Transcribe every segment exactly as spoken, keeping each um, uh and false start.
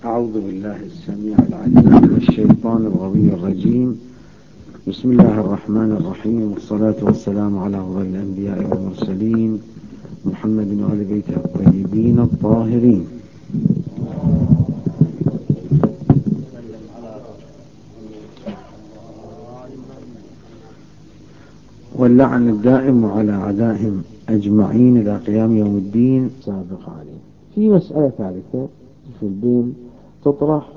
أعوذ بالله السميع العليم من الشيطان الغوي الرجيم. بسم الله الرحمن الرحيم، والصلاة والسلام على أفضل الأنبياء والمرسلين محمد وآل بيته الطيبين الطاهرين. واللعن الدائم على أعدائهم أجمعين إلى قيام يوم الدين سابق عليه. في مسألة ثالثة في الدين تطرح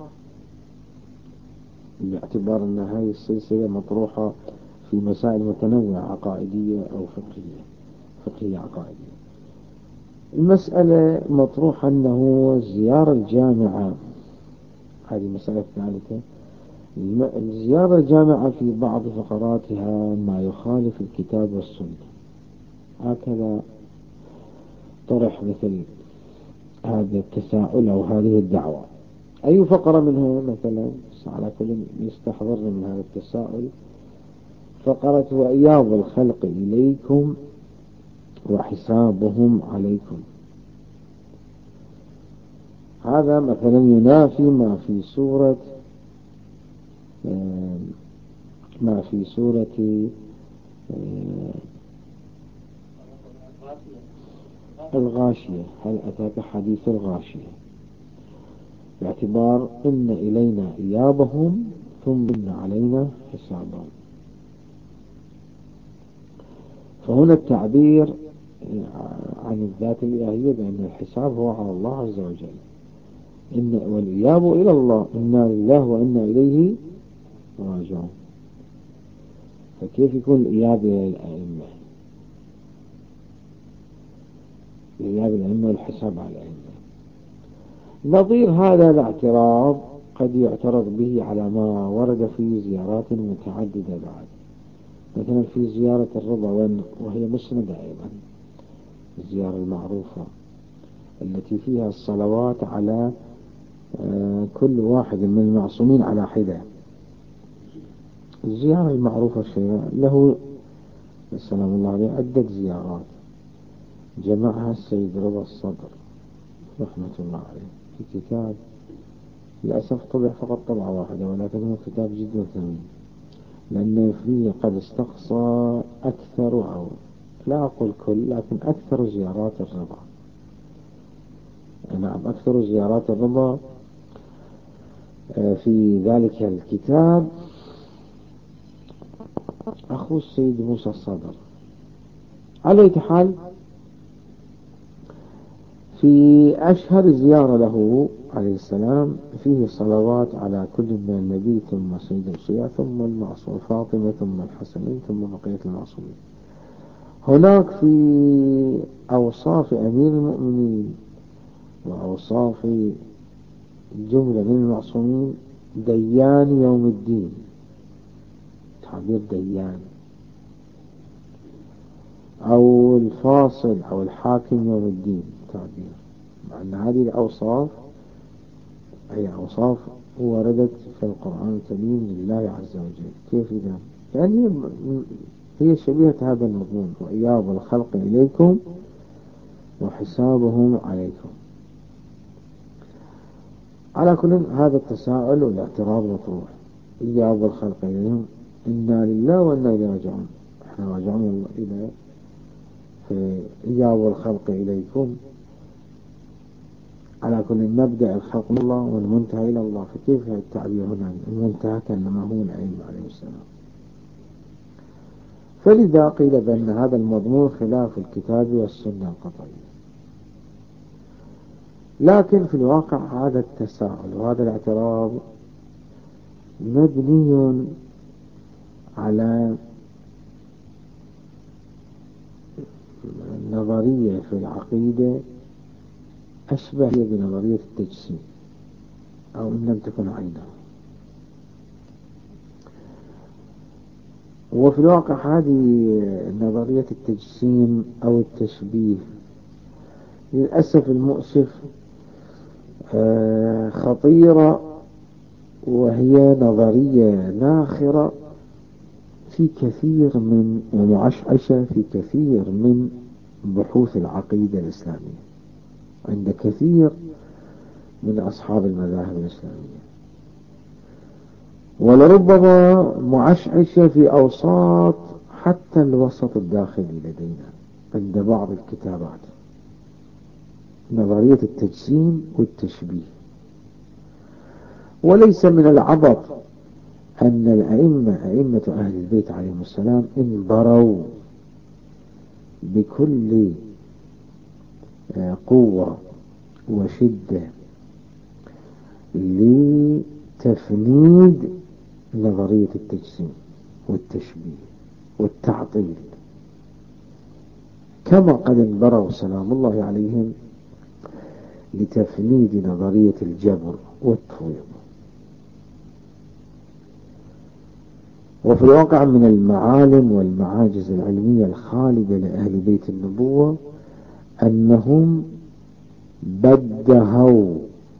باعتبار أن هذه السلسلة مطروحة في مسائل متنوعة عقائدية أو فقهية فقهية عقائدية. المسألة مطروحة أنه زيارة الجامعة، هذه مسألة ثالثة، الزيارة الجامعة في بعض فقراتها ما يخالف الكتاب والسنة، هكذا طرح مثل هذا التساؤل أو هذه الدعوة. أي فقرة منها مثلا على كل يستحضرنا من هذا التساؤل؟ فقرة وإياض الخلق إليكم وحسابهم عليكم، هذا مثلا ينافي ما في سورة ما في سورة الغاشية، هل أتاك حديث الغاشية، باعتبار إن إلينا إيابهم ثم إن علينا حسابهم. فهنا التعبير عن الذات الإلهية بأن الحساب هو على الله عز وجل، إن والإياب إلى الله، إنا لله وإنا إليه راجعون. فكيف يكون الإياب إلى الأئمة؟ الإياب إلى الأئمة والحساب على الأئمة. نظير هذا الاعتراض قد يعترض به على ما ورد في زيارات متعددة بعد، مثلا في زيارة الرضا وهي مسندة أيضا، الزيارة المعروفة التي فيها الصلوات على كل واحد من المعصومين على حدة. الزيارة المعروفة الشيء له السلام الله عليه عدة زيارات جمعها السيد رضا الصدر رحمة الله عليه في كتاب، للأسف طبع فقط طبعة واحدة، ولكنه كتاب جدا ثمين، لأنه فيه قد استقصى أكثر، أو لا أقول كل، لكن أكثر زيارات الرضا. نعم، أكثر زيارات الرضا في ذلك الكتاب أخو السيد موسى الصدر. على أي حال، في أشهر زيارة له عليه السلام فيه صلوات على كل من النبي ثم سيد الأنبياء ثم المعصوم فاطمة ثم الحسنين ثم بقية المعصومين. هناك في أوصاف أمير المؤمنين وأوصاف جملة من المعصومين ديان يوم الدين، تعبير ديان، أو الفاصل أو الحاكم يوم الدين تعبير، مع أن هذه الأوصاف هي أوصاف وردت في القرآن الكريم لله عز وجل. كيف إذا؟ يعني هي شبيهة هذا المضمون، وإياض الخلق إليكم وحسابهم عليكم. على كل هذا التساؤل والاعتراض مطروح. إياض الخلق إليهم، إنا لله وإنا إليه راجعون، إحنا راجعون إلى في إياض الخلق إليكم، على كل مبدأ الخلق من الله والمنتهى إلى الله. فكيف التعبير هنا؟ المنتهى كأنما هو العلم عليه السلام. فلذا قيل بأن هذا المضمون خلاف الكتاب والسنة القطعية. لكن في الواقع هذا التساؤل وهذا الاعتراض مبني على نظرية في العقيدة أشبه بنظرية التجسيم، أو إن لم تكن عينها. وفي الواقع هذه نظرية التجسيم أو التشبيه للأسف المؤسف خطيرة، وهي نظرية ناخرة في كثير من ومعشعشة في كثير من بحوث العقيدة الإسلامية. عند كثير من أصحاب المذاهب الإسلامية، ولربما معشعشة في أوساط حتى الوسط الداخلي لدينا عند بعض الكتابات، نظرية التجسيم والتشبيه. وليس من العبط أن الأئمة أئمة أهل البيت عليهم السلام انبروا بكل قوة وشدة لتفنيد نظرية التجسيم والتشبيه والتعطيل، كما قد انبروا سلام الله عليهم لتفنيد نظرية الجبر والتفويض. وفي الواقع من المعالم والمعاجز العلمية الخالدة لأهل بيت النبوة أنهم بدهوا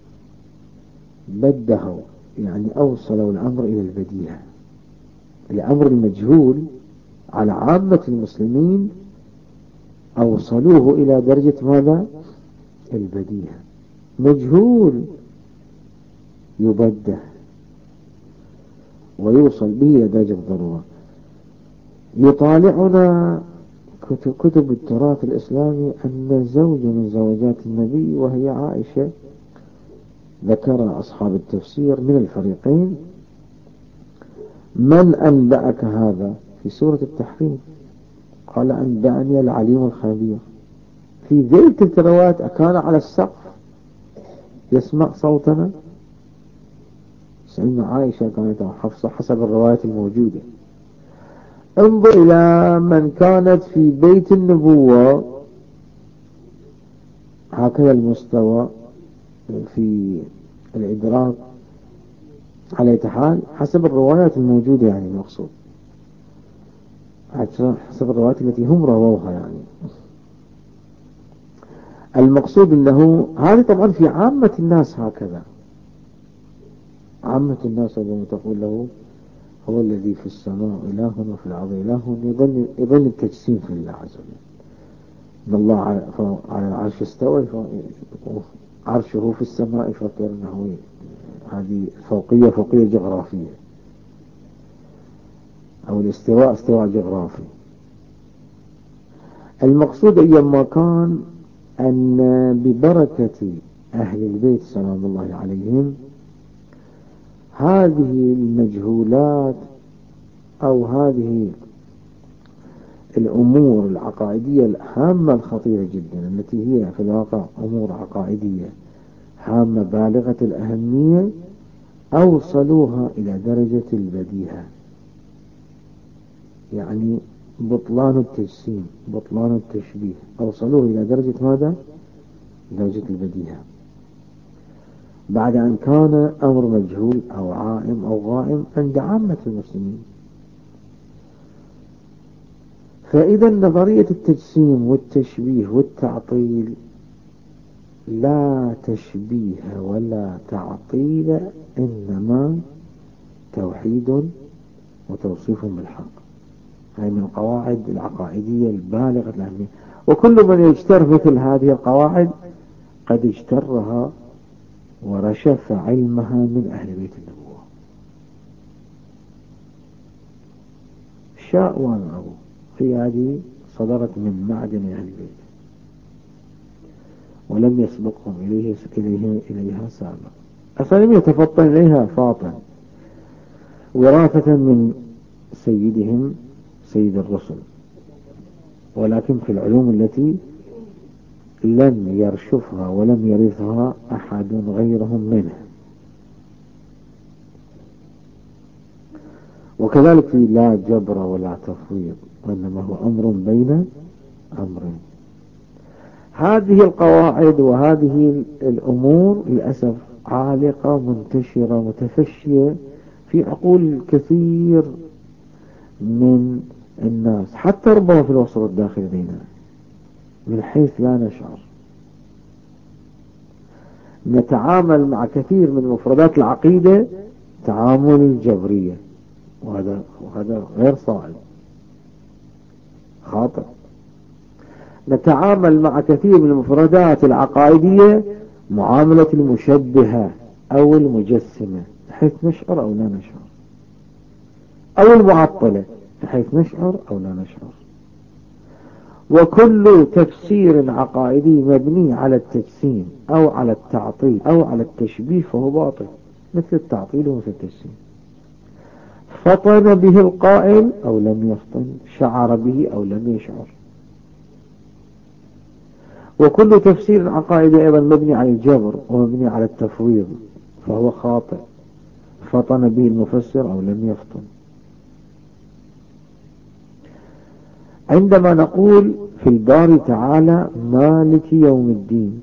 بدهوا يعني أوصلوا الأمر إلى البديهة. الأمر المجهول على عامة المسلمين أوصلوه إلى درجة ماذا؟ البديهة. مجهول يبده ويوصل به إلى درجة الضرورة. يطالعنا كتب التراث الإسلامي أن زوجة من زوجات النبي وهي عائشة، ذكر أصحاب التفسير من الفريقين: من أنبأك هذا؟ في سورة التحريم قال: أنبأني العليم الخبير. في ذيل تلك الروايات: أكان على السقف يسمع صوتنا؟ سيدنا عائشة كانت حفصة حسب الروايات الموجودة. انظر إلى من كانت في بيت النبوة هكذا المستوى في الإدراك، على حال حسب الروايات الموجودة، يعني المقصود حسب الروايات التي هم رووها. يعني المقصود أنه هذه طبعا في عامة الناس هكذا. عامة الناس عندما تقول له هو الذي في السماء إله وفي الأرض إله، يظن يظن التجسيم في الله عز وجل. إن الله على العرش استوى، عرشه في السماء، فكر أنه هذه فوقية فوقية جغرافية، أو الاستواء استواء جغرافي. المقصود أيما كان أن ببركة أهل البيت سلام الله عليهم هذه المجهولات أو هذه الأمور العقائدية الهامة الخطيرة جدا، التي هي في الواقع أمور عقائدية هامة بالغة الأهمية، أوصلوها إلى درجة البديهة. يعني بطلان التجسيم، بطلان التشبيه، أوصلوه إلى درجة ماذا؟ درجة البديهة، بعد أن كان أمر مجهول أو عائم أو غائم عند عامة المسلمين. فإذا نظرية التجسيم والتشبيه والتعطيل لا تشبيه ولا تعطيل، إنما توحيد وتوصيف بالحق. هذه من القواعد العقائدية البالغة الأهمية، وكل من يجتر مثل هذه القواعد قد اجترها ورشف علمها من أهل بيت النبوة، شاء وأبوا. هي هذه صدرت من معدن أهل البيت ولم يسبقهم إليه إليه إليها سابق، أصلا لم يتفطن إليها فاطن، وراثة من سيدهم سيد الرسل، ولكن في العلوم التي لم يرشفها ولم يرثها أحد غيرهم منه. وكذلك في لا جبر ولا تفويض، وإنما هو أمر بين أمرين. هذه القواعد وهذه الأمور للأسف عالقة منتشرة متفشية في عقول كثير من الناس، حتى ربما في الوسط الداخلي بيننا، من حيث لا نشعر. نتعامل مع كثير من مفردات العقيدة تعامل الجبرية، وهذا وهذا غير صائب، خاطئ. نتعامل مع كثير من المفردات العقائدية معاملة المشبهة أو المجسمة بحيث نشعر أو لا نشعر، أو المعطلة بحيث نشعر أو لا نشعر. وكل تفسير عقائدي مبني على التجسيم أو على التعطيل أو على التشبيه فهو باطل، مثل التعطيل ومثل التجسيم. فطن به القائل أو لم يفطن، شعر به أو لم يشعر. وكل تفسير عقائدي أيضا مبني على الجبر ومبني على التفويض فهو خاطئ، فطن به المفسر أو لم يفطن. عندما نقول في الباري تعالى مالك يوم الدين،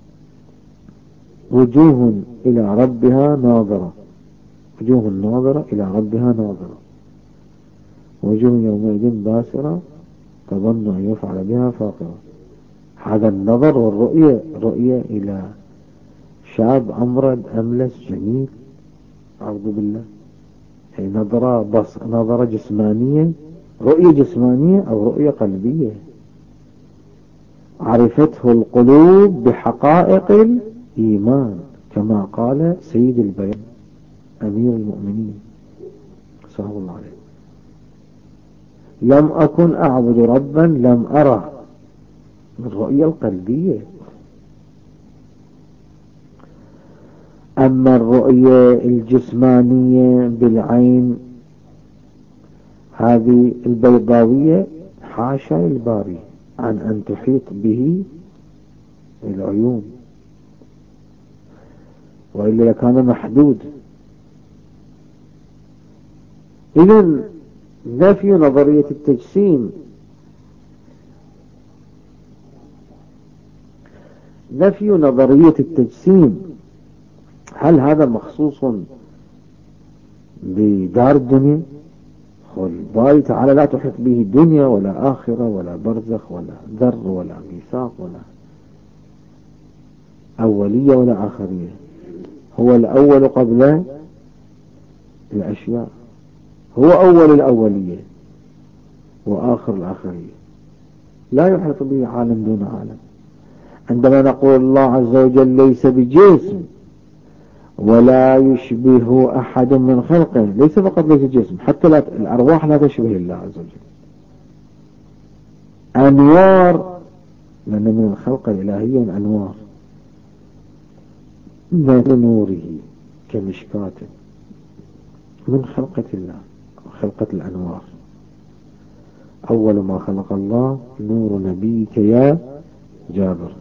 وجوه إلى ربها ناظرة، وجوه ناظرة إلى ربها ناظرة، وجوه يومئذ باسرة تظن أن يفعل بها فاقرة. هذا النظر والرؤية، رؤية إلى شاب أمرد أملس جميل، أعوذ بالله، هي نظرة بص نظرة جسمانية، رؤية جسمانية أو رؤية قلبية. عرفته القلوب بحقائق الإيمان كما قال سيد البيان أمير المؤمنين صلى الله عليه: لم أكن أعبد ربا لم أره، الرؤية القلبية. أما الرؤية الجسمانية بالعين هذه البيضاوية حاشا الباري عن أن تحيط به العيون، وإلا لكان محدود. إذن نفي نظرية التجسيم، نفي نظرية التجسيم هل هذا مخصوص بدار الدنيا؟ والباري تعالى لا تحيط به دنيا ولا آخرة ولا برزخ ولا ذر ولا ميثاق ولا أولية ولا آخرية، هو الأول قبل الأشياء، هو أول الأولية وآخر الآخرية، لا يحيط به عالم دون عالم. عندما نقول الله عز وجل ليس بجسم ولا يشبه أحد من خلقه، ليس فقط ليس جسم، حتى لا الأرواح لا تشبه الله عز وجل. أنوار، لأن من الخلق الإلهية الأنوار، من نوره كمشكاة، من خلقة الله، خلقة الأنوار. أول ما خلق الله نور نبيك يا جابر.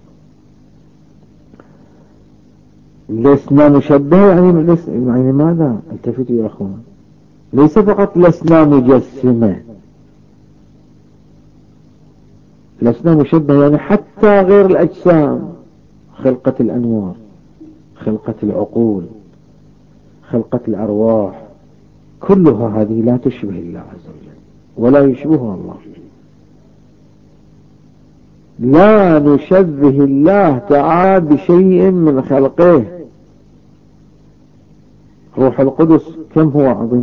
لسنا مشبه يعني, لس يعني ماذا؟ التفتوا يا أخوان، ليس فقط لسنا مجسمة، لسنا مشبه يعني حتى غير الأجسام، خلقة الأنوار، خلقة العقول، خلقة الأرواح، كلها هذه لا تشبه الله عز وجل ولا يشبهها الله. لا نشبه الله تعالى بشيء من خلقه. روح القدس كم هو عظيم،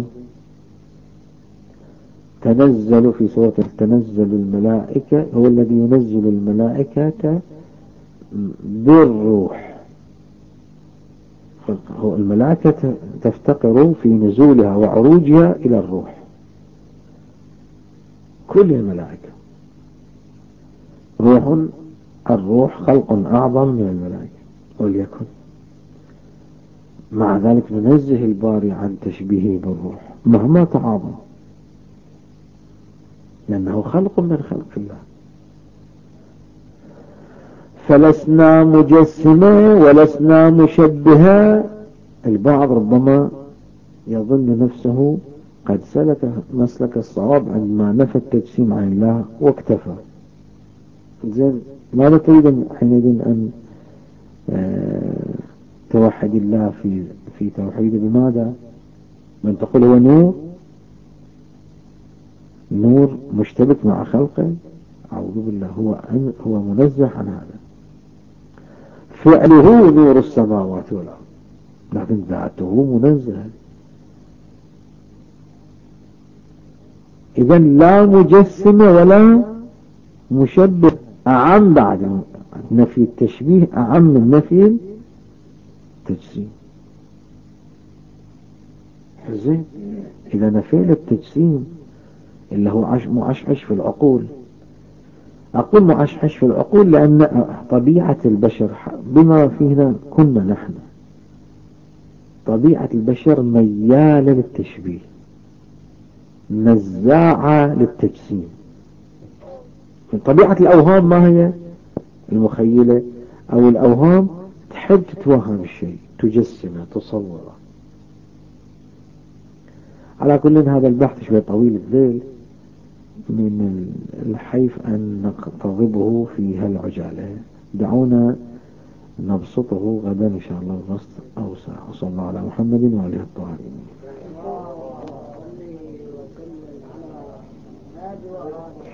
تنزل في سورة تنزل الملائكة، هو الذي ينزل الملائكة بالروح. هو الملائكة تفتقر في نزولها وعروجها إلى الروح، كل الملائكة روح، الروح خلق أعظم من الملائكة وليكن. مع ذلك ننزه الباري عن تشبيهه بالروح مهما تعاظم، لأنه خلق من خلق الله. فلسنا مجسمة ولسنا مشبهة. البعض ربما يظن نفسه قد سلك مسلك الصواب عندما نفى التجسيم عن الله واكتفى. زين، ماذا تريد حينئذ أن آه توحد الله في في توحيده بماذا؟ من تقول هو نور، نور مشتبك مع خلقه، أعوذ بالله، هو هو منزه عن هذا. فعله نور السماوات والأرض، لكن ذاته منزه. إذا لا مجسم ولا مشبه، أعم بعد نفي التشبيه، أعم من نفي التجسيم. زين، إذا نفينا التجسيم اللي هو عش معشعش في العقول. أقول معشعش في العقول لأن طبيعة البشر بما فينا كنا نحن، طبيعة البشر ميالة للتشبيه، نزاعة للتجسيم. طبيعة الأوهام ما هي؟ المخيلة أو الأوهام تحب تتوهم الشيء، تجسمه، تصوره. على كل هذا البحث شوي طويل الذيل، من الحيف أن نقتضبه في هالعجالة. دعونا نبسطه غدا إن شاء الله بسط أوسع. وصلى الله على محمد وعليه الطاهرين.